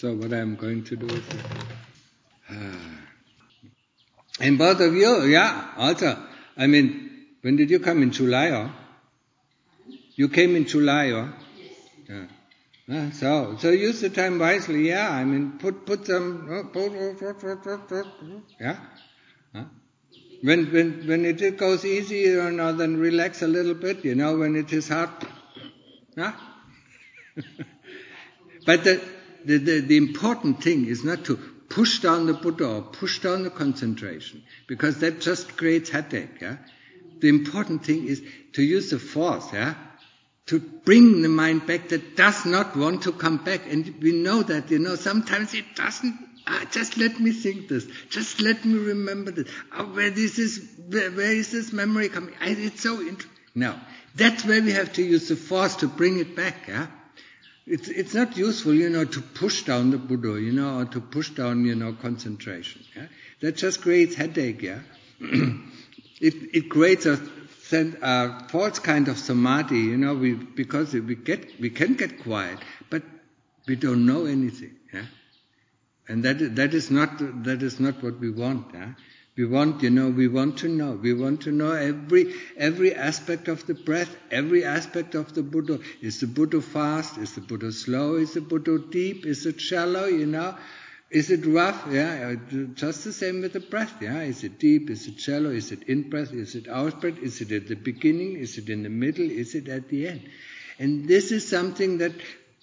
So what I'm going to do is... And both of you, also. I mean, when did you come? In July, or? You came in July, or? Yes. Yeah. So use the time wisely, I mean, put some... Yeah? Huh? When it goes easy, then relax a little bit, when it is hard. Yeah? But the important thing is not to push down the Buddha or push down the concentration, because that just creates headache. Yeah? The important thing is to use the force, to bring the mind back that does not want to come back. And we know that, sometimes it doesn't. Just let me think this. Just let me remember this. Where is this memory coming? It's so interesting. No, that's where we have to use the force to bring it back. Yeah, it's not useful, to push down the Buddha, or to push down, concentration. Yeah, that just creates headache. Yeah, it creates a false kind of samadhi. Because we can get quiet, but we don't know anything. Yeah. And that is not what we want. We want to know. We want to know every aspect of the breath, every aspect of the Buddha. Is the Buddha fast? Is the Buddha slow? Is the Buddha deep? Is it shallow? Is it rough? Yeah, just the same with the breath. Yeah, is it deep? Is it shallow? Is it in breath? Is it out breath? Is it at the beginning? Is it in the middle? Is it at the end? And this is something that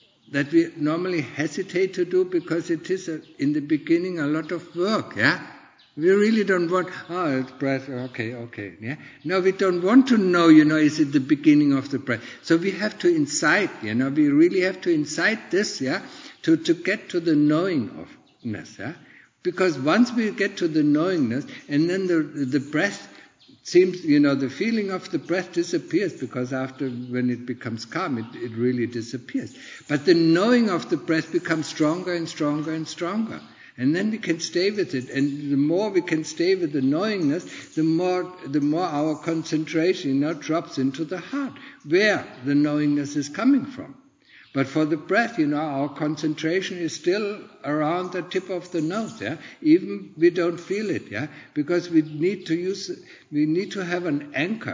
we normally hesitate to do, because it is in the beginning a lot of work, We really don't want, it's breath, okay, yeah. No, we don't want to know, is it the beginning of the breath? So we have to incite, we really have to incite this, to get to the knowingness, Because once we get to the knowingness, and then the breath seems, the feeling of the breath disappears, because when it becomes calm, it really disappears. But the knowing of the breath becomes stronger and stronger and stronger. And then we can stay with it. And the more we can stay with the knowingness, the more our concentration, drops into the heart, where the knowingness is coming from. But for the breath, our concentration is still around the tip of the nose, Even we don't feel it, Because we need to have an anchor,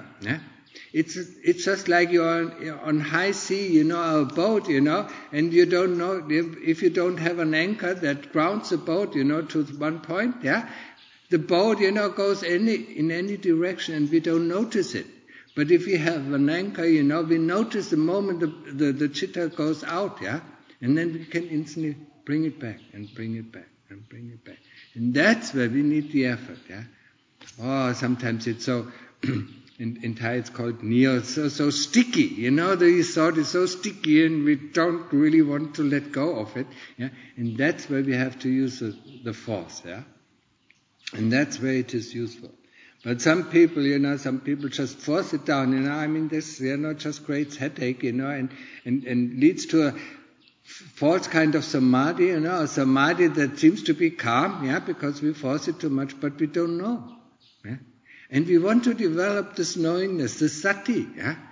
It's just like you're on high sea, a boat, and you don't know, if you don't have an anchor that grounds the boat, to one point, the boat, goes in any direction, and we don't notice it. But if we have an anchor, we notice the moment the chitta goes out, and then we can instantly bring it back and bring it back and bring it back. And that's where we need the effort, Oh, sometimes it's so, in Thai it's called neo, so sticky, the thought is so sticky, and we don't really want to let go of it, And that's where we have to use the force, And that's where it is useful. But some people just force it down, I mean, this, just creates headache, and leads to a false kind of samadhi, a samadhi that seems to be calm, because we force it too much, but we don't know. And we want to develop this knowingness, the sati,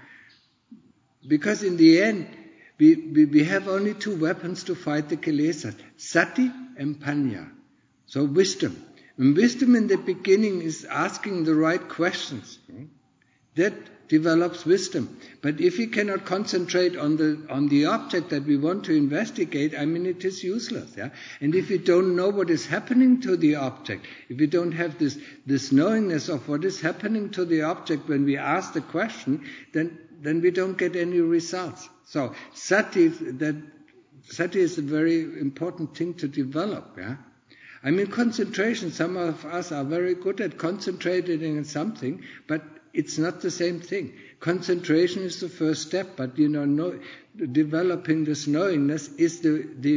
Because in the end, we have only two weapons to fight the kilesas, sati and panya. So wisdom. And wisdom in the beginning is asking the right questions. That develops wisdom. But if we cannot concentrate on the object that we want to investigate, it is useless. And if we don't know what is happening to the object, if we don't have this knowingness of what is happening to the object when we ask the question, then we don't get any results. So sati is a very important thing to develop. Concentration, some of us are very good at concentrating on something, but it's not the same thing. Concentration is the first step, but developing this knowingness is the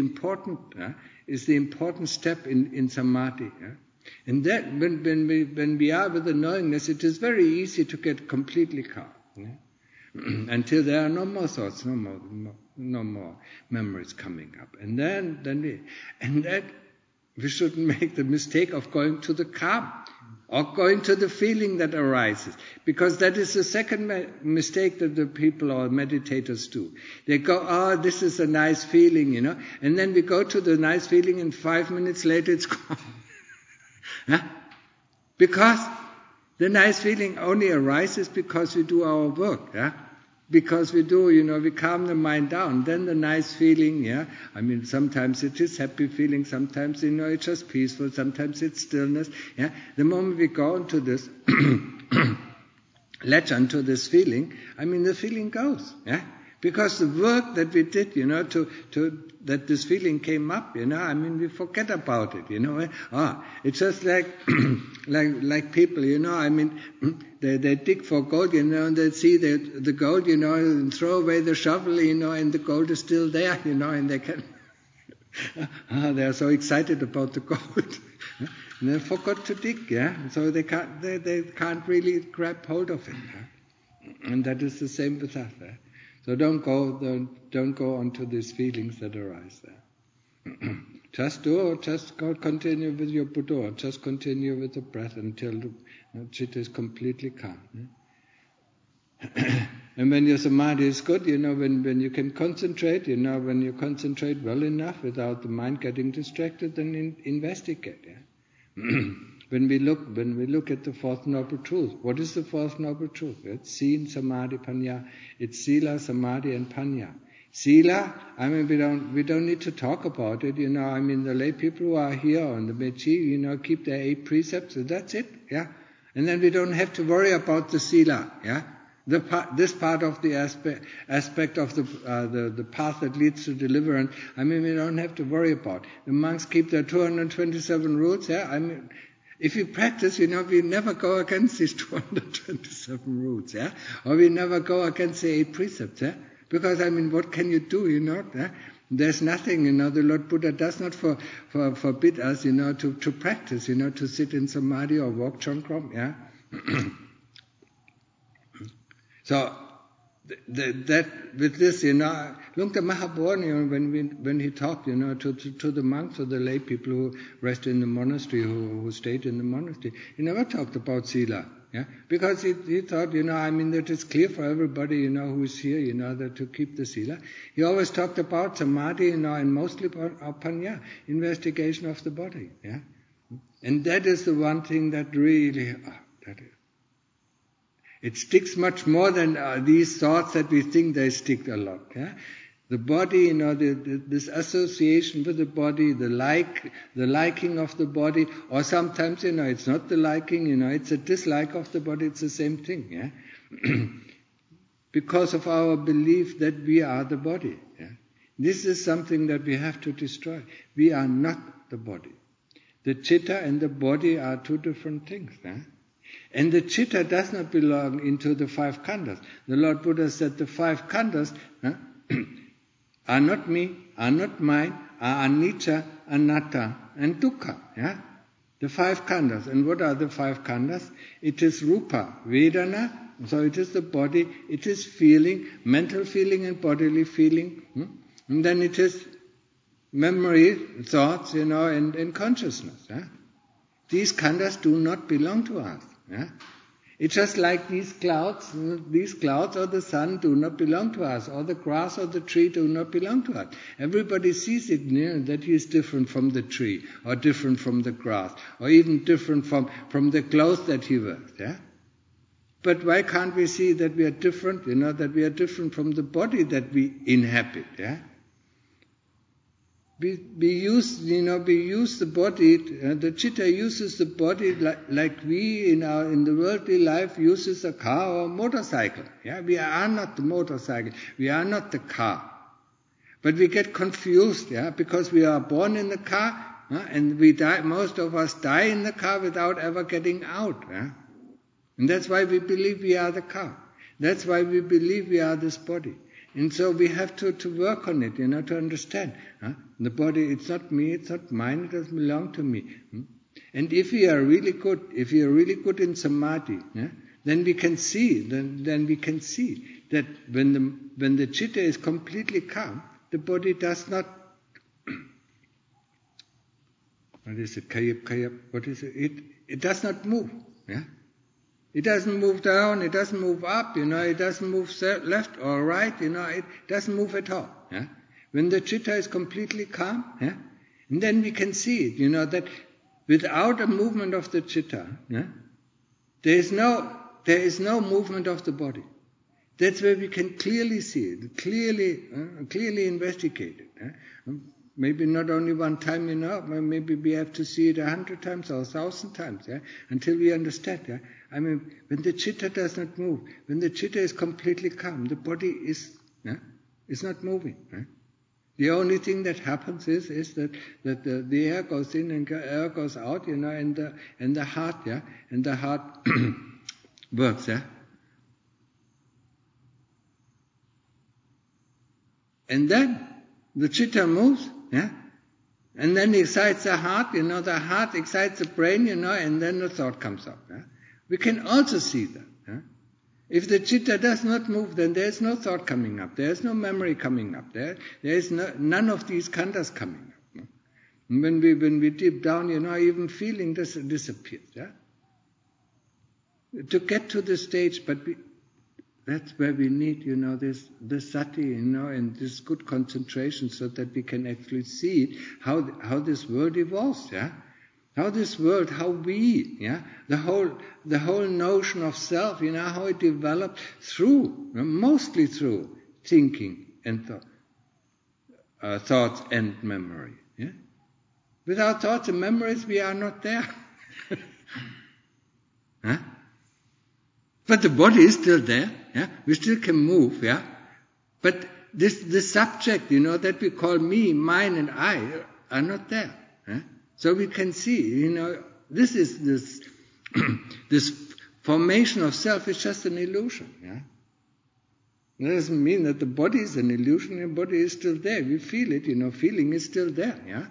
important step in samadhi. And that when we are with the knowingness, it is very easy to get completely calm. Until there are no more thoughts, no more memories coming up. And then we shouldn't make the mistake of going to the calm. or going to the feeling that arises. Because that is the second mistake that the people or meditators do. They go, this is a nice feeling, and then we go to the nice feeling and 5 minutes later it's gone. Huh? Because the nice feeling only arises because we do our work. Yeah? Because we calm the mind down. Then the nice feeling, sometimes it is happy feeling, sometimes, it's just peaceful, sometimes it's stillness. Yeah? The moment we go into this, latch onto this feeling, the feeling goes. Yeah? Because the work that we did, that this feeling came up, we forget about it, It's just like, like people, they dig for gold, and they see the gold, and throw away the shovel, and the gold is still there, and they can, they are so excited about the gold. And they forgot to dig, so they can't really grab hold of it. And that is the same with us. So don't go onto these feelings that arise there. Just continue with your Buddha, just continue with the breath until the chitta is completely calm. And when your samadhi is good, when you can concentrate, when you concentrate well enough without the mind getting distracted, then investigate. When we look at the Fourth Noble Truth, what is the Fourth Noble Truth? It's Sila, Samadhi, Panya. It's Sila, Samadhi, and Panya. Sila, we don't need to talk about it, the lay people who are here on the Mechi, keep their 8 precepts, so that's it, And then we don't have to worry about the Sila, This part of the aspect of the path that leads to deliverance, we don't have to worry about. The monks keep their 227 rules, if we practice, we never go against these 227 rules, or we never go against the 8 precepts, because what can you do, There's nothing, the Lord Buddha does not forbid us, to practice, to sit in samadhi or walk chongkrom, So that with this, Lungta Mahabodhi, when he talked, to the monks or the lay people who rested in the monastery, who stayed in the monastery, he never talked about Sila, because he thought, that it's clear for everybody, who is here, that to keep the Sila. He always talked about Samadhi, and mostly about Panya, investigation of the body, And that is the one thing that really, it sticks much more than these thoughts that we think they stick a lot. The body, this association with the body, the liking of the body, or sometimes, it's not the liking, it's a dislike of the body, it's the same thing. Because of our belief that we are the body. This is something that we have to destroy. We are not the body. The chitta and the body are 2 different things. And the chitta does not belong into the 5 khandhas. The Lord Buddha said the 5 khandhas are not me, are not mine, are anicca, anatta, and dukkha. The 5 khandhas. And what are the 5 khandhas? It is rupa, vedana, so it is the body, it is feeling, mental feeling and bodily feeling. And then it is memory, thoughts, and consciousness. These khandhas do not belong to us. It's just like these clouds or the sun do not belong to us, or the grass or the tree do not belong to us. Everybody sees it, that he is different from the tree, or different from the grass, or even different from the clothes that he wears. But why can't we see that we are different, that we are different from the body that we inhabit? We use the body, the chitta uses the body like we in the worldly life uses a car or a motorcycle. We are not the motorcycle, we are not the car. But we get confused, because we are born in the car, and we die. Most of us die in the car without ever getting out. And that's why we believe we are the car. That's why we believe we are this body. And so we have to work on it, to understand. The body, it's not me, it's not mine, it doesn't belong to me. And if we are really good, in samadhi, then we can see, that when the chitta is completely calm, the body does not What is it? Kayap. What is it? It does not move. Yeah. It doesn't move down. It doesn't move up. It doesn't move left or right. It doesn't move at all. Yeah. When the chitta is completely calm, yeah, and then we can see it. That without a movement of the chitta, yeah, there is no movement of the body. That's where we can clearly see it, clearly investigate it. Yeah. Maybe not only one time, maybe we have to see it 100 times or 1,000 times, yeah, until we understand. Yeah. I mean, when the chitta does not move, when the chitta is completely calm, the body is not moving. Yeah. The only thing that happens is that the air goes in and air goes out, and the heart, yeah, and the heart works, yeah. And then the chitta moves, yeah, and then excites the heart, the heart excites the brain, and then the thought comes up. Yeah? We can also see that. Yeah? If the chitta does not move, then there is no thought coming up. There is no memory coming up. There is none of these khandhas coming up. Yeah? When we deep down, even feeling disappears. Yeah? To get to the stage, but that's where we need, this sati, and this good concentration, so that we can actually see how this world evolves, yeah. How this world, how we, yeah, the whole notion of self, how it developed mostly through thinking and thoughts and memory. Yeah. Without thoughts and memories, we are not there. Huh? But the body is still there, yeah. We still can move, yeah. But this subject, that we call me, mine, and I, are not there. Yeah? So we can see, this this formation of self is just an illusion, yeah. That doesn't mean that the body is an illusion. The body is still there. We feel it, feeling is still there, yeah.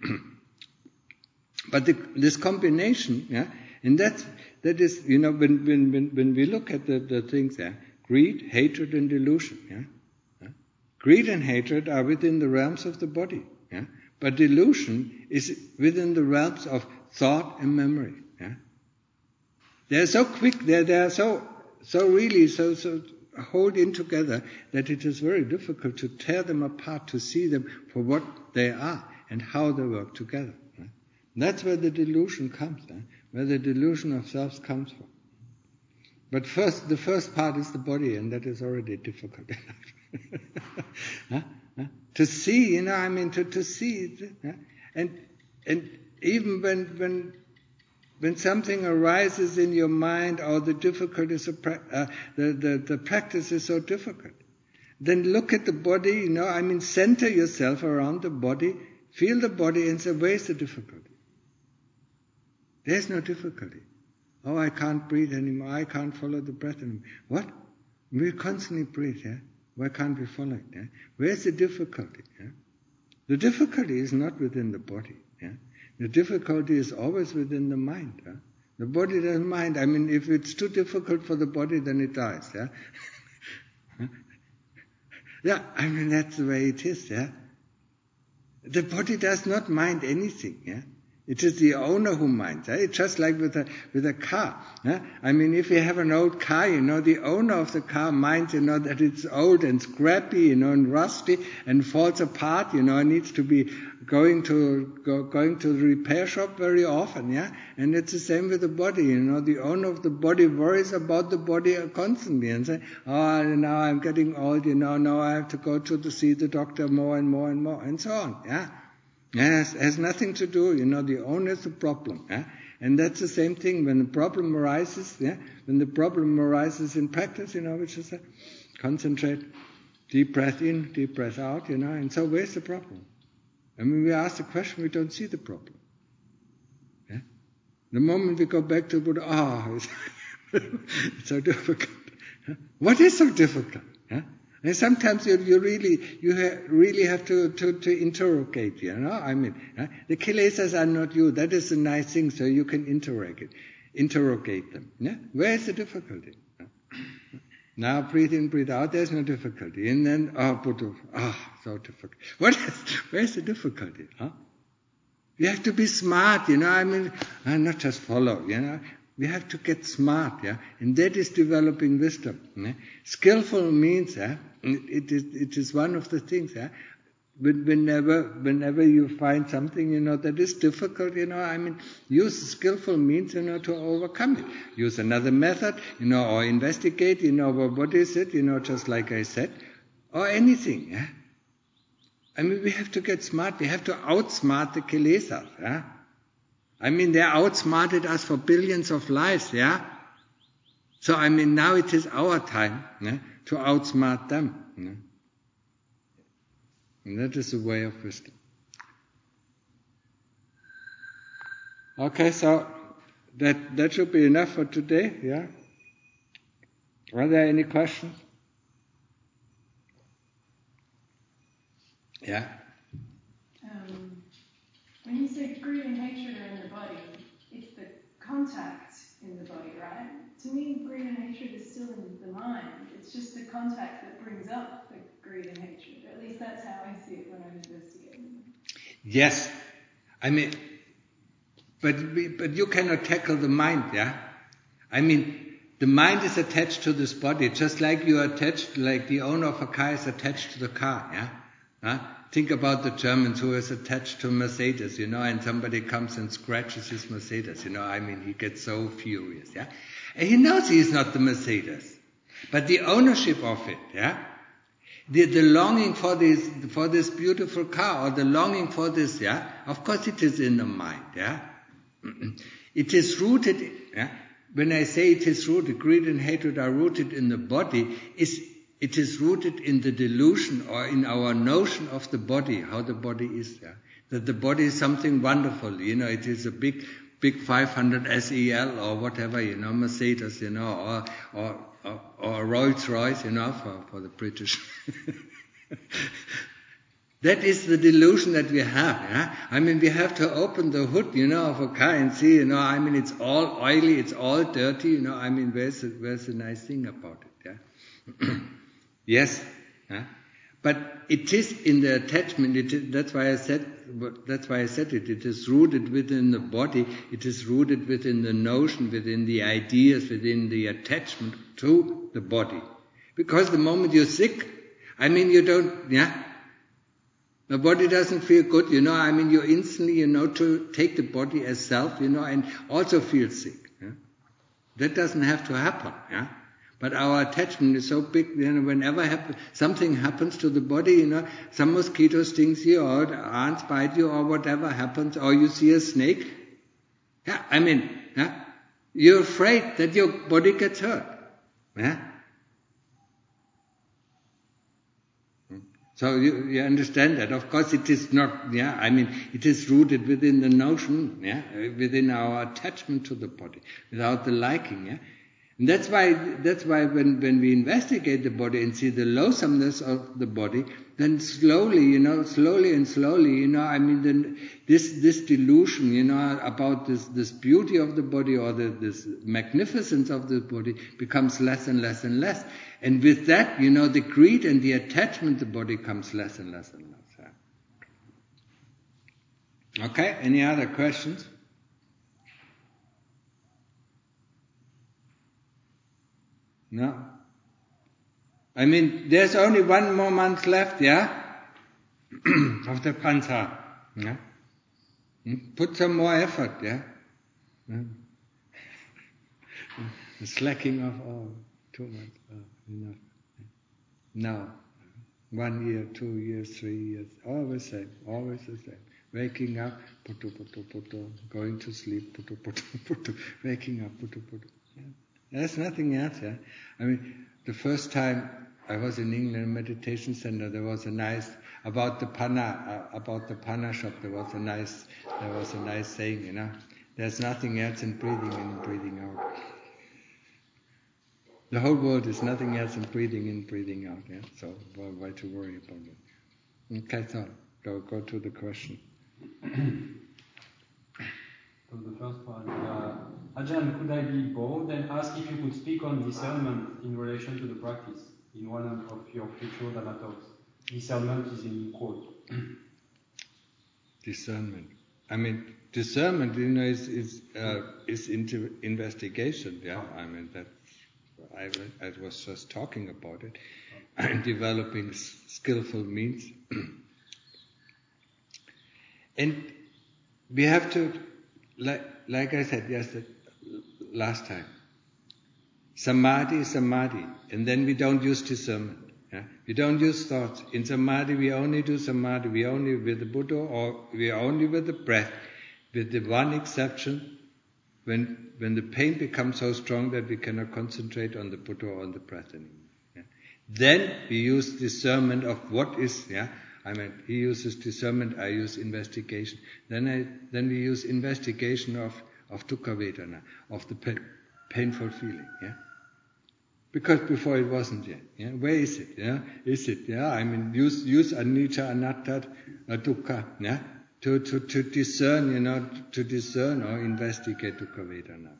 But this combination, yeah, and that is, when we look at the things there, greed, hatred, and delusion, yeah. Greed and hatred are within the realms of the body, yeah. But delusion is within the realms of thought and memory, yeah. They are so quick, they are so really hold in together that it is very difficult to tear them apart, to see them for what they are and how they work together. Right? That's where the delusion comes, where the delusion of self comes from. But the first part is the body, and that is already difficult enough. To see, to see it, and even when something arises in your mind, or the difficulties of the practice is so difficult, then look at the body, center yourself around the body, feel the body, and say, where's the difficulty? There's no difficulty. Oh, I can't breathe anymore. I can't follow the breath anymore. What? We constantly breathe, yeah? Why can't we follow it? Yeah? Where's the difficulty? Yeah? The difficulty is not within the body. Yeah? The difficulty is always within the mind. Yeah? The body doesn't mind. If it's too difficult for the body, then it dies. Yeah, yeah. That's the way it is. Yeah. The body does not mind anything. Yeah. It is the owner who minds. It's just like with a car. If you have an old car, the owner of the car minds, that it's old and scrappy, and rusty and falls apart, and needs to be going to the repair shop very often, yeah. And it's the same with the body, The owner of the body worries about the body constantly and say, oh, now I'm getting old, now I have to go to see the doctor more and more and more, and so on, yeah. Yes, it has nothing to do, the owner is the problem. Yeah? And that's the same thing when the problem arises, yeah? When the problem arises in practice, which is concentrate, deep breath in, deep breath out, and so where's the problem? We ask the question, we don't see the problem. Yeah? The moment we go back to Buddha, it's so difficult. What is so difficult? Yeah? And sometimes you really have to interrogate, the kilesas are not you. That is a nice thing, so you can interrogate them. Yeah? Where is the difficulty? Now breathe in, breathe out, there's no difficulty. And then, Buddha, so difficult. Where's the difficulty? Huh? We have to be smart, and not just follow, We have to get smart, and that is developing wisdom. Skillful means, it is one of the things, Whenever you find something, that is difficult, use skillful means, to overcome it. Use another method, or investigate, what is it, just like I said, or anything, we have to get smart. We have to outsmart the kilesas, they outsmarted us for billions of lives, So, now it is our time, to outsmart them, And that is the way of wisdom. Okay, so that should be enough for today, Are there any questions? Yeah? When you say greed and hatred are in the body, it's the contact in the body, right? To me, greed and hatred is still in the mind. It's just the contact that brings up the greed and hatred. At least that's how I see it when I'm investigating. Yes. But you cannot tackle the mind, the mind is attached to this body, just like you are attached, like the owner of a car is attached to the car, Think about the Germans who is attached to Mercedes, and somebody comes and scratches his Mercedes, he gets so furious, And he knows he is not the Mercedes. But the ownership of it, The longing for this beautiful car, or the longing for this, of course it is in the mind, It is rooted, When I say it is rooted, greed and hatred are rooted in the body, it is rooted in the delusion or in our notion of the body, how the body is, That the body is something wonderful, it is a big 500 SEL or whatever, Mercedes, or Rolls Royce, for the British. That is the delusion that we have, We have to open the hood, of a car and see, it's all oily, it's all dirty, where's the nice thing about it, Yes, but it is in the attachment. That's why I said it. It is rooted within the body. It is rooted within the notion, within the ideas, within the attachment to the body. Because the moment you're sick, you don't. The body doesn't feel good. You instantly, to take the body as self. And also feel sick. That doesn't have to happen. But our attachment is so big, whenever something happens to the body, some mosquito stings you, or ants bite you, or whatever happens, or you see a snake, you're afraid that your body gets hurt. So you understand that. Of course it is not, it is rooted within the notion, within our attachment to the body, without the liking, And that's why when we investigate the body and see the loathsomeness of the body, then slowly, then this delusion, about this beauty of the body, or this magnificence of the body, becomes less and less and less. And with that, the greed and the attachment to the body comes less and less and less. Okay, any other questions? No. There's only 1 more month left, of the Pancha. Put some more effort, The slacking of 2 months, enough. No. 1 year, 2 years, 3 years, always the same. Waking up, putu, going to sleep, putu, waking up, putu. There's nothing else, The first time I was in England meditation center, there was a nice, about the Panna shop, there was a nice saying, There's nothing else in breathing in and breathing out. The whole world is nothing else than breathing in, breathing out, So why to worry about it? Okay, so go to the question. So the first one, Ajahn, could I be bold and ask if you could speak on discernment in relation to the practice in one of your future Dhamma talks? Discernment is in quote. Discernment. I mean, discernment, is into investigation. Yeah, I mean that. I was just talking about it, and developing skillful means, and we have to, like I said last time, samadhi, and then we don't use discernment. Yeah? We don't use thoughts. In samadhi, we only do samadhi. We only with the Buddha, or we only with the breath, with the one exception, when the pain becomes so strong that we cannot concentrate on the Buddha or on the breath anymore. Yeah? Then we use discernment of what is. Yeah, I mean, he uses discernment. I use investigation. Then we use investigation of dukkha vedana, of the painful feeling. Yeah. Because before it wasn't yet. Yeah? Where is it? Yeah? Is it? Yeah? I mean, use anicca, anatta, dukkha. Yeah? To discern, to discern or investigate dukkha vedana.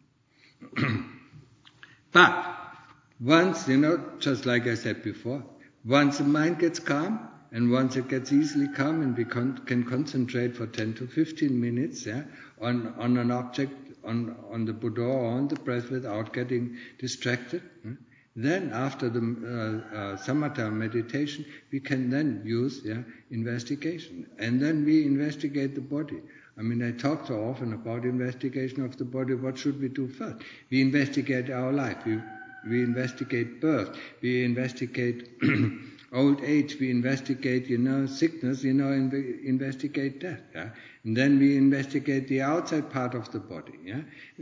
But once, just like I said before, once the mind gets calm, and once it gets easily calm, and we can concentrate for 10 to 15 minutes, yeah, on an object, on the Buddha or on the breath without getting distracted. Then after the samatha meditation, we can then use investigation. And then we investigate the body. I mean, I talk so often about investigation of the body. What should we do first? We investigate our life. We investigate birth. We investigate old age. We investigate, sickness, and we investigate death. Yeah? And then we investigate the outside part of the body. Yeah?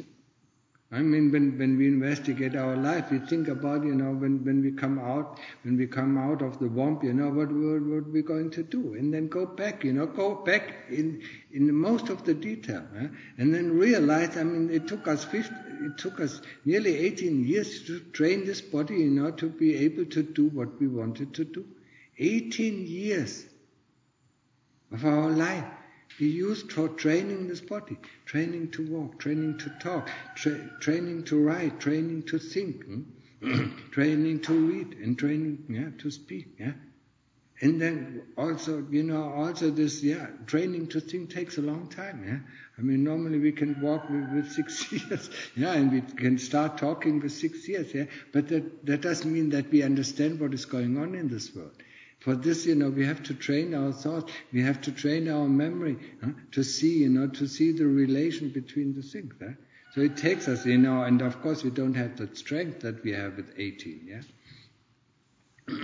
I mean, when we investigate our life, we think about, when we come out of the womb, what we're going to do, and then go back in most of the detail, and then realize, I mean, it took us nearly 18 years to train this body, to be able to do what we wanted to do. 18 years of our life we used for training this body, training to walk, training to talk, training to write, training to think, training to read, and training to speak. Yeah? And then also, this, training to think takes a long time. Yeah? I mean, normally we can walk with 6 years, and we can start talking with 6 years. Yeah? But that doesn't mean that we understand what is going on in this world. For this, we have to train our thoughts. We have to train our memory to see, to see the relation between the things. So it takes us, and of course we don't have that strength that we have with 18. Yeah.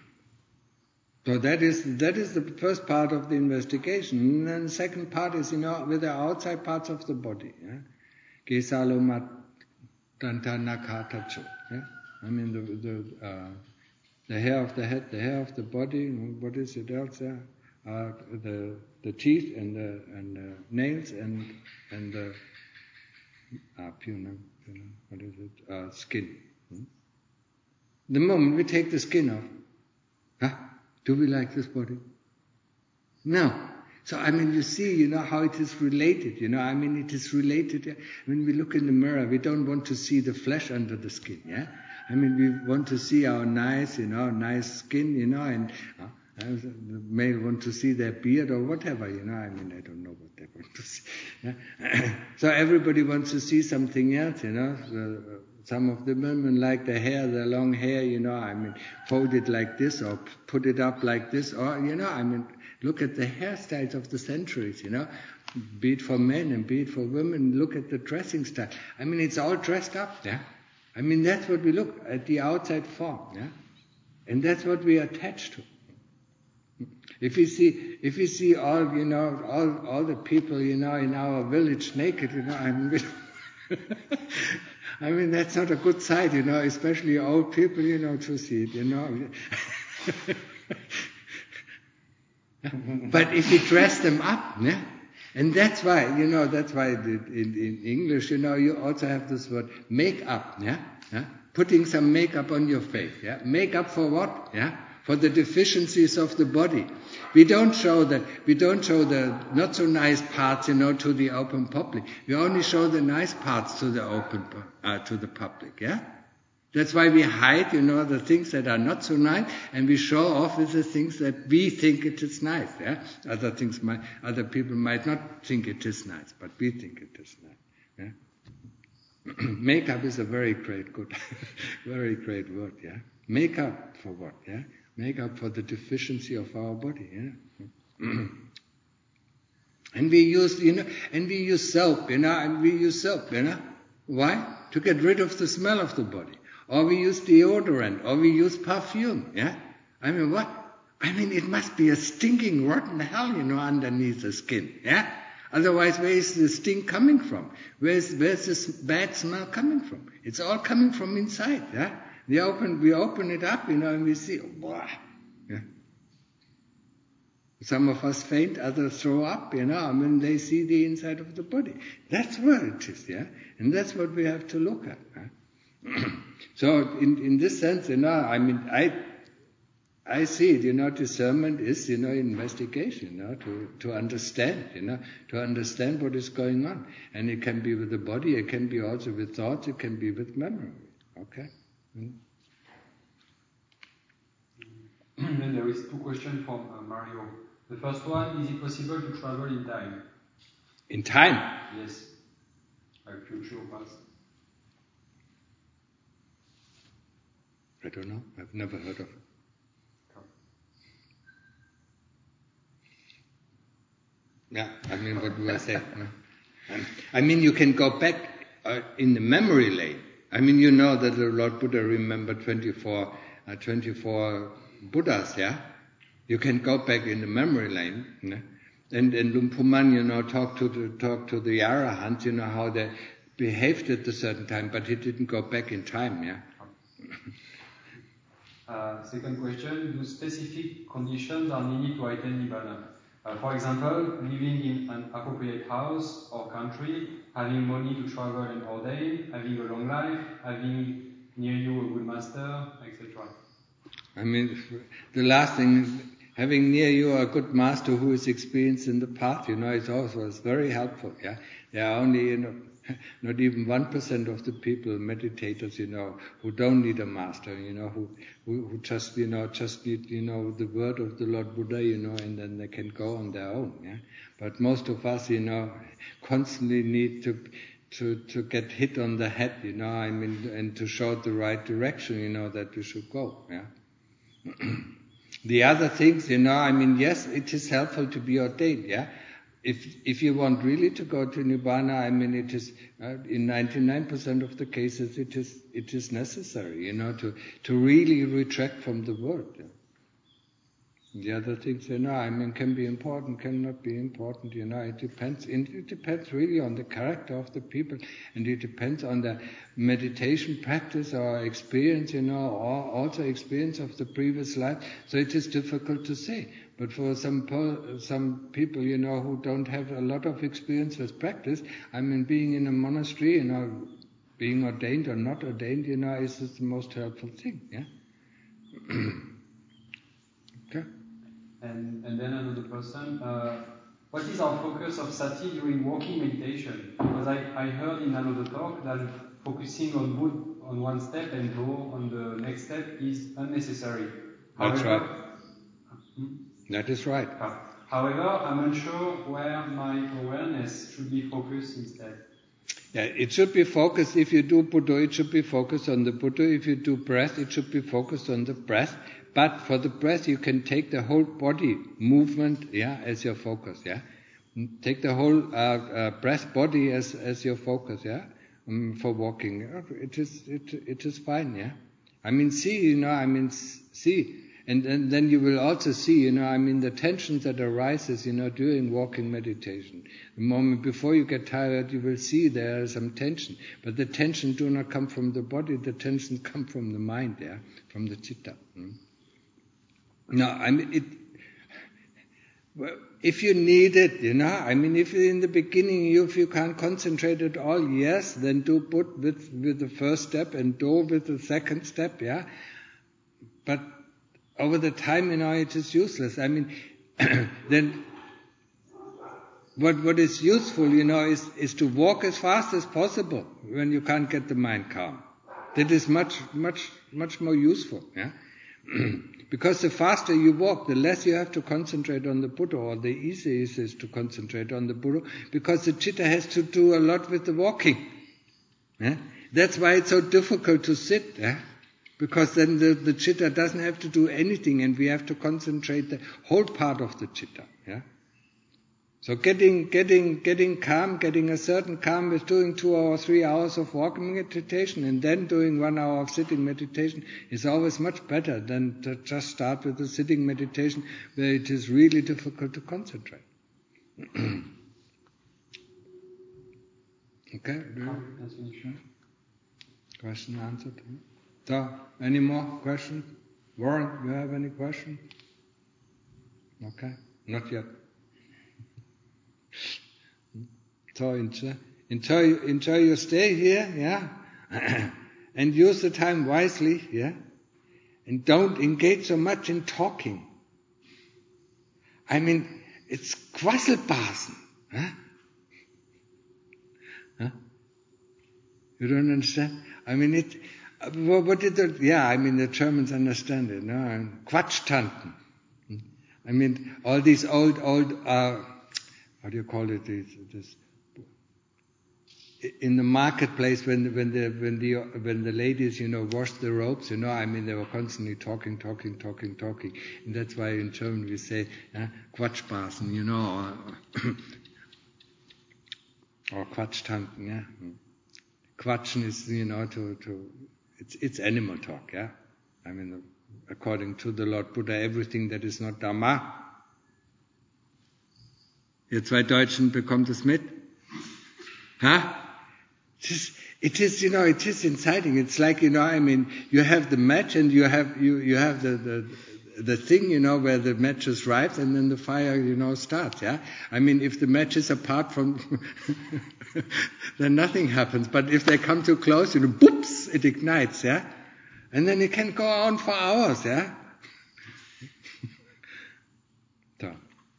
So that is the first part of the investigation. And then the second part is, with the outside parts of the body. Kesalomat dantanakatacho. I mean the hair of the head, the hair of the body. What is it else? The teeth and the nails and the what is it? Skin. The moment we take the skin off, do we like this body? No. So, I mean, you see, how it is related, I mean, it is related. When we look in the mirror, we don't want to see the flesh under the skin, yeah? I mean, we want to see our nice, nice skin, and the male want to see their beard or whatever, I mean, I don't know what they want to see. Yeah? So everybody wants to see something else, some of the women like the hair, the long hair, I mean, fold it like this or put it up like this, or, I mean, look at the hairstyles of the centuries, be it for men and be it for women. Look at the dressing style. I mean, it's all dressed up, yeah? I mean, that's what we look at, the outside form, yeah? And that's what we attach to. If we see all, all the people, in our village naked, I mean, I mean, that's not a good sight, especially old people, to see it, But if you dress them up, yeah? And that's why, in English, you also have this word, make up, yeah? Putting some makeup on your face, yeah? Make up for what? Yeah? For the deficiencies of the body. We don't show the not so nice parts, to the open public. We only show the nice parts to the to the public, yeah? That's why we hide, the things that are not so nice, and we show off with the things that we think it is nice. Yeah, other people might not think it is nice, but we think it is nice. Yeah? Makeup is a very great word. Yeah, makeup for what? Yeah, makeup for the deficiency of our body. Yeah. And we use soap. Why? To get rid of the smell of the body. Or we use deodorant, or we use perfume, yeah? I mean, what? I mean, it must be a stinking rotten hell, underneath the skin, yeah? Otherwise, where is the stink coming from? Where's this bad smell coming from? It's all coming from inside, yeah? We open it up, and we see, oh, yeah? Some of us faint, others throw up, when they see the inside of the body. That's where it is, yeah? And that's what we have to look at, yeah? So in this sense, I see it, discernment is, investigation, to understand what is going on. And it can be with the body, it can be also with thoughts, it can be with memory. Okay? Then there is two questions from Mario. The first one, is it possible to travel in time? In time? Yes. Like future, past. I don't know. I've never heard of it. Yeah, what do I say? You can go back in the memory lane. That the Lord Buddha remembered 24 Buddhas, yeah? You can go back in the memory lane. Yeah? And Luang Pu Man, talk to the Arahants, how they behaved at a certain time, but he didn't go back in time, yeah? Second question, do specific conditions are needed to attain Nibbana? For example, living in an appropriate house or country, having money to travel and ordain, having a long life, having near you a good master, etc. The last thing is having near you a good master who is experienced in the path, it's also very helpful, yeah? There are only, not even 1% of the people, meditators, who don't need a master, who just need, the word of the Lord Buddha, and then they can go on their own, yeah. But most of us, constantly need to get hit on the head, and to show the right direction, that we should go, yeah. The other things, yes, it is helpful to be ordained, yeah. If you want really to go to Nibbana, it is in 99% of the cases it is necessary, to really retract from the world. Yeah. The other things, can be important, cannot be important. It depends. It depends really on the character of the people, and it depends on the meditation practice or experience, or also experience of the previous life. So it is difficult to say. But for some people, who don't have a lot of experience with practice, being in a monastery, being ordained or not ordained, is the most helpful thing. Yeah. Okay. And then another person, what is our focus of sati during walking meditation? Because I heard in another talk that focusing on one step and go on the next step is unnecessary. That's right. That is right. However, I'm unsure where my awareness should be focused instead. Yeah, it should be focused. If you do Buddha, it should be focused on the Buddha. If you do breath, it should be focused on the breath. But for the breath, you can take the whole body movement, yeah, as your focus, yeah. Take the whole breath body as your focus, yeah, for walking. It is fine, yeah. See. And then you will also see, the tensions that arises, during walking meditation. The moment before you get tired, you will see there is some tension. But the tension do not come from the body, the tension come from the mind, yeah, from the citta. Now, if you need it, if in the beginning if you can't concentrate at all, yes, then do put with the first step and do with the second step, yeah. But over the time, it is useless. Then what is useful, is to walk as fast as possible when you can't get the mind calm. That is much more useful. Yeah. Because the faster you walk, the less you have to concentrate on the Buddha, or the easier it is to concentrate on the Buddha, because the chitta has to do a lot with the walking. Yeah? That's why it's so difficult to sit, yeah? Because then the chitta doesn't have to do anything, and we have to concentrate the whole part of the chitta. Yeah? So getting calm, getting a certain calm with doing 2 or 3 hours of walking meditation and then doing 1 hour of sitting meditation is always much better than to just start with the sitting meditation where it is really difficult to concentrate. Okay? Question answered? So, any more questions? Warren, you have any questions? Okay, not yet. So enjoy your stay here, yeah, and use the time wisely, yeah, and don't engage so much in talking. I mean, it's Quasselbasen, huh? Huh? You don't understand? I mean, what did the Germans understand it, no? And Quatschtanten. I mean, all these old, how do you call it? This in the marketplace when the ladies, wash the robes, they were constantly talking, and that's why in German we say Quatschbasen, or Quatschtanten, yeah. Quatschen is, it's animal talk, yeah. I mean, according to the Lord Buddha, everything that is not Dhamma. Ihr zwei Deutschen bekommt es mit? Huh? It is inciting. It's like, you have the match and you have the thing, where the match is right and then the fire, starts, yeah? I mean, if the match is apart from, then nothing happens. But if they come too close, boops, it ignites, yeah? And then it can go on for hours, yeah? So.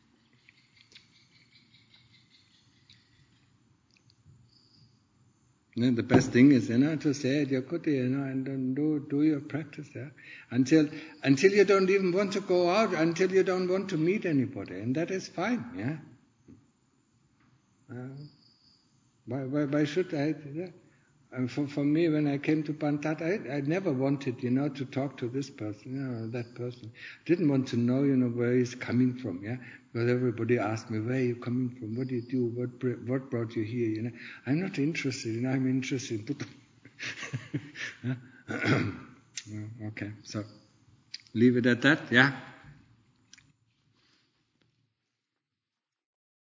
The best thing is, to stay at your kuti, and do your practice, yeah? Until you don't even want to go out, until you don't want to meet anybody, and that is fine, yeah? Why should I? Yeah? For me, when I came to Bantat, I never wanted, to talk to this person, that person. Didn't want to know, where he's coming from, yeah? Because everybody asked me, where are you coming from? What do you do? What brought you here, I'm not interested, I'm interested in Buddha. Okay, so leave it at that, yeah?